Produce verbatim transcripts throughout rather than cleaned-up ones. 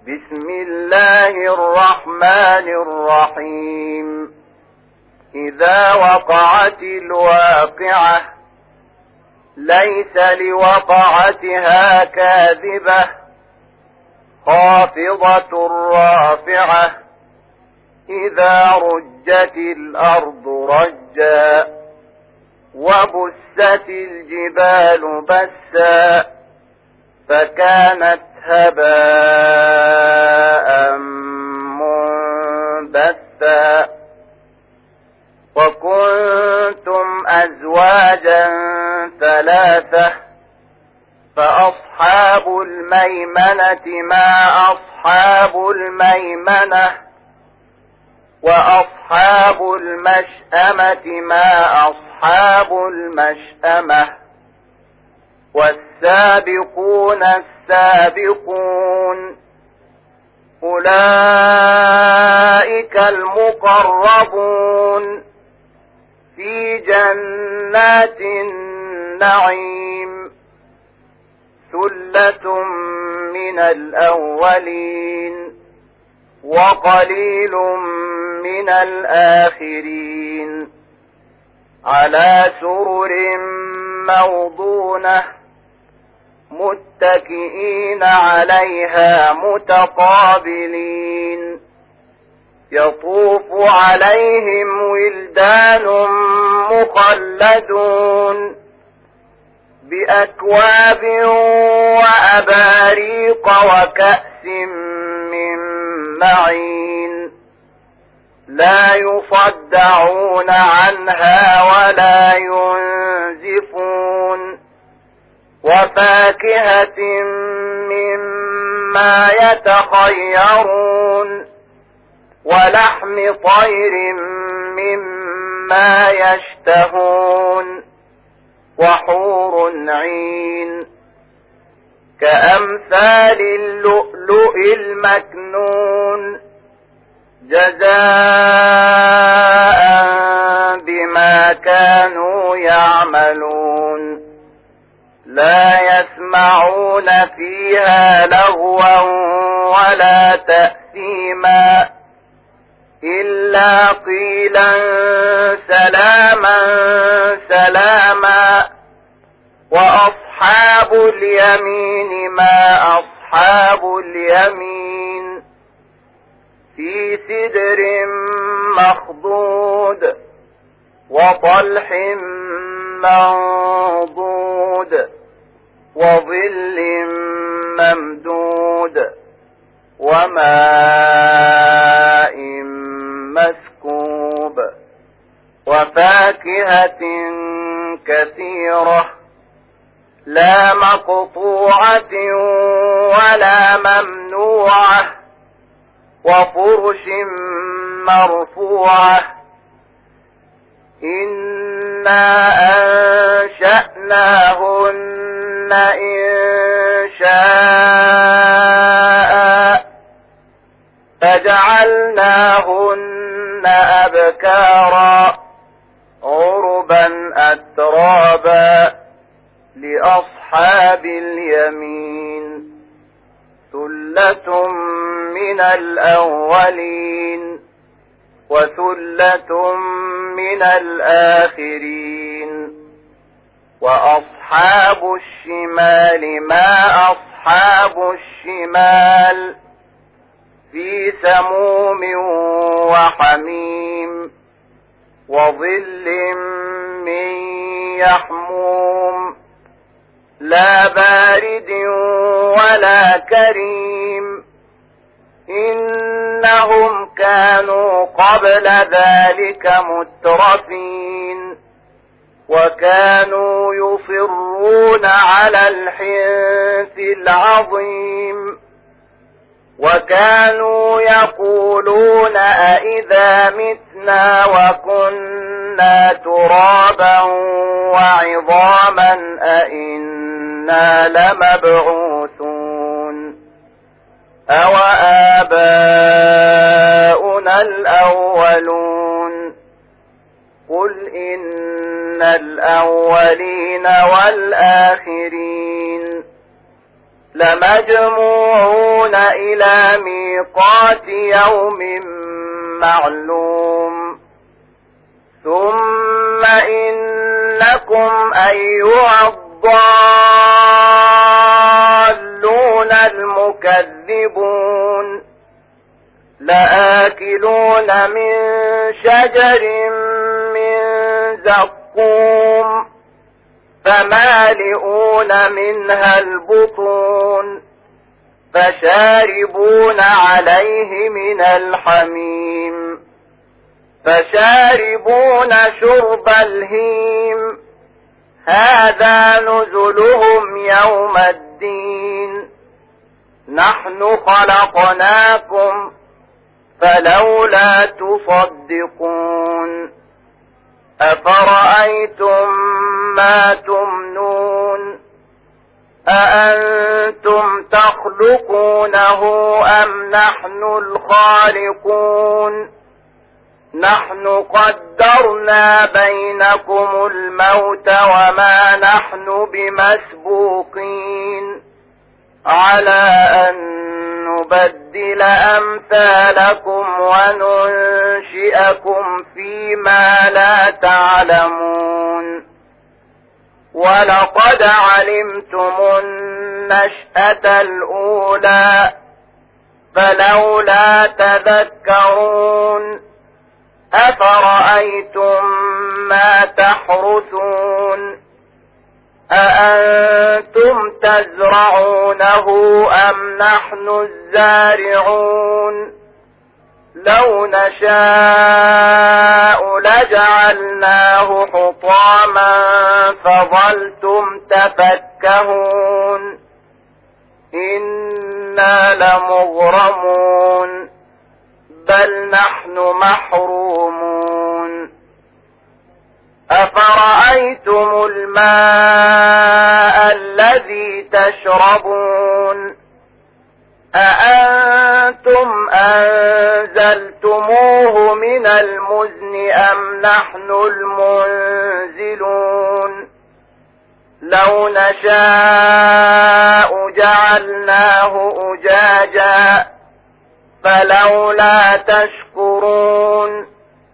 بسم الله الرحمن الرحيم. إذا وقعت الواقعة ليس لوقعتها كاذبة خافضة رافعة إذا رجت الأرض رجا وبست الجبال بسا فكانت هباء منبثا وكنتم أزواجا ثلاثة فأصحاب الميمنة ما أصحاب الميمنة وأصحاب المشأمة ما أصحاب المشأمة والسابقون السابقون أولئك المقربون في جنات النعيم ثلة من الأولين وقليل من الآخرين على سرر موضونة متكئين عليها متقابلين يطوف عليهم ولدان مخلدون بأكواب وأباريق وكأس من معين لا يصدعون عنها ولا ينزفون وفاكهة مما يتخيرون ولحم طير مما يشتهون وحور عين كأمثال اللؤلؤ المكنون جزاء بما كانوا يعملون لا يسمعون فيها لغوا ولا تأثيما إلا قيلا سلاما سلاما وأصحاب اليمين ما أصحاب اليمين في سدر مخضود وطلح منضود وظل ممدود وماء مسكوب وفاكهة كثيرة لا مقطوعة ولا ممنوعة وفرش مرفوعة إنا أنشأناهن إنشاء فجعلناهن أبكارا عربا أترابا لأصحاب اليمين ثلة من الأولين وثلة من الآخرين وأصحاب الشمال ما أصحاب الشمال في سموم وحميم وظل من يحموم لا بارد ولا كريم إنهم كانوا قبل ذلك مترفين وكانوا يصرون على الحنث العظيم وكانوا يقولون أئذا متنا وكنا ترابا وعظاما أئنا لمبعوثون أو آباؤنا الأولون قل إن الأولين والآخرين لمجموعون إلى ميقات يوم معلوم ثم إنكم أيها الضالون المكذبون لآكلون من شجر من زقوم فمالئون منها البطون فشاربون عليه من الحميم فشاربون شرب الهيم هذا نزلهم يوم الدين نحن خلقناكم فلولا تصدقون أفرأيتم ما تمنون أأنتم تخلقونه أم نحن الخالقون نحن قدرنا بينكم الموت وما نحن بمسبوقين على أن نبدل أمثالكم وننشئكم فيما لا تعلمون ولقد علمتم النشأة الأولى فلولا تذكرون أفرأيتم ما تحرثون أأنتم تزرعونه أم نحن الزارعون لو نشاء لجعلناه حطاما فظلتم تفكهون إنا لمغرمون بل نحن محرومون أفرأيتم الماء الذي تشربون أأنتم أنزلتموه من المزن أم نحن المنزلون لو نشاء جعلناه أجاجا فلولا تشكرون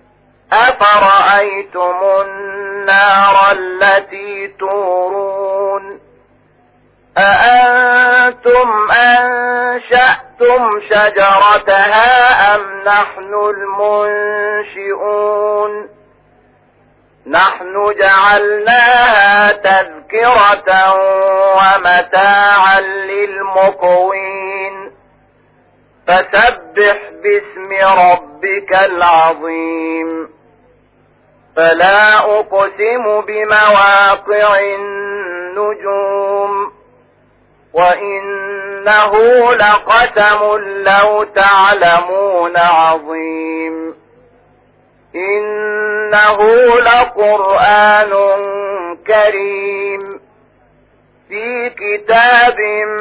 أفرأيتم النار التي تورون أأنتم أنشأتم شجرتها أم نحن المنشئون نحن جعلناها تذكرة ومتاعا للمقوين فسبح باسم ربك العظيم فلا أقسم بمواقع النجوم وإنه لقسم لو تعلمون عظيم إنه لقرآن كريم في كتاب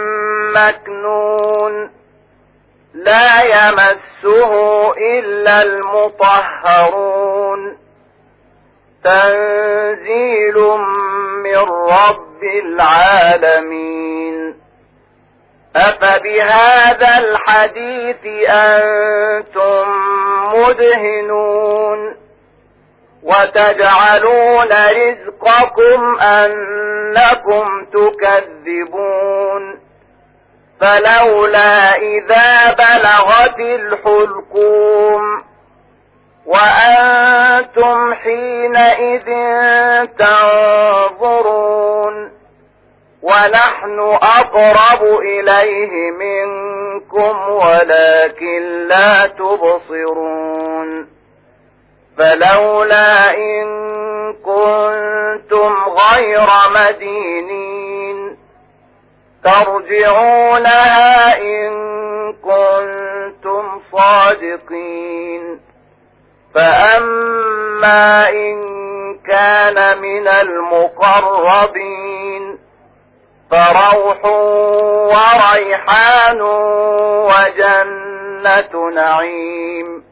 مكنون لا يمسه إلا المطهرون تنزيل من رب العالمين أفبهذا الحديث أنتم مدهنون وتجعلون رزقكم أنكم تكذبون فلولا إذا بلغت الحلقوم وأنتم حينئذ تنظرون ونحن أقرب إليه منكم ولكن لا تبصرون فلولا إن كنتم غير مدينين ترجعونها إن كنتم صادقين فأما إن كان من المقربين فروح وريحان وجنة نعيم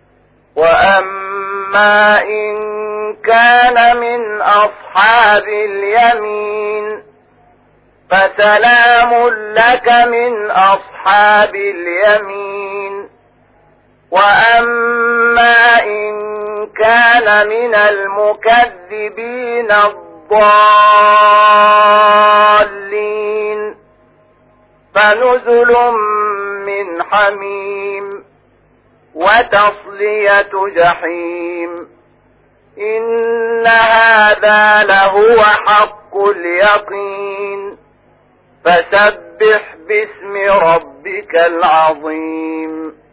وأما إن كان من أصحاب اليمين فسلام لك من أصحاب اليمين. وأما إن كان من المكذبين الضالين فنزل من حميم وتصلية جحيم. إن هذا لهو حق اليقين. فسبح باسم ربك العظيم.